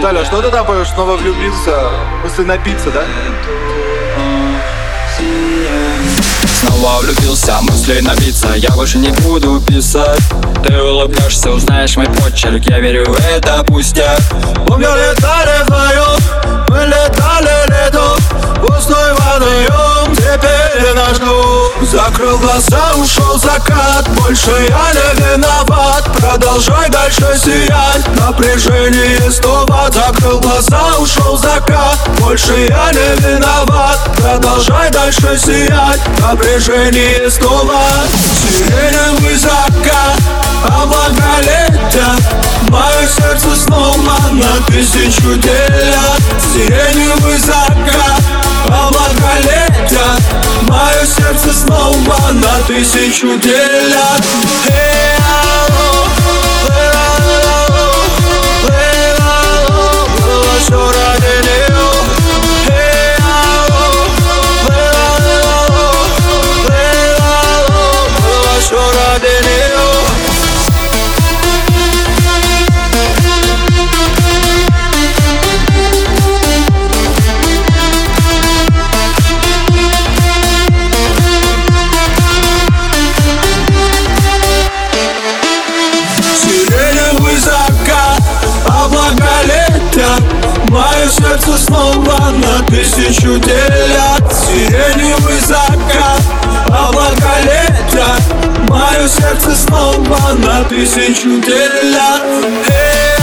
Виталя, что ты там поешь? Снова влюбился? После напиться, да? Снова влюбился, мысли набиться, я больше не буду писать. Ты улыбнешься, узнаешь мой почерк, я верю, это пустяк. Помню, летали вдвоем, мы летали летом, пустой водоем, теперь я жду. Закрыл глаза, ушел закат, больше я не виноват. Продолжай дальше сиять, напряжение 100 Вт. Закрыл глаза, ушел закат, больше я не виноват. Продолжай дальше сиять, напряжение 100 Вт. Сиреневый закат, облака летят, мое сердце снова на 1000 делят. Сиреневый закат, облака летят, мое сердце снова на 1000 делят. Было всё ради неё. Было всё ради неё. Сиреневый закат, облака летят, мое сердце снова на 1000 делят. Сиреневый закат, облака летят, мое сердце снова на 1000 делят.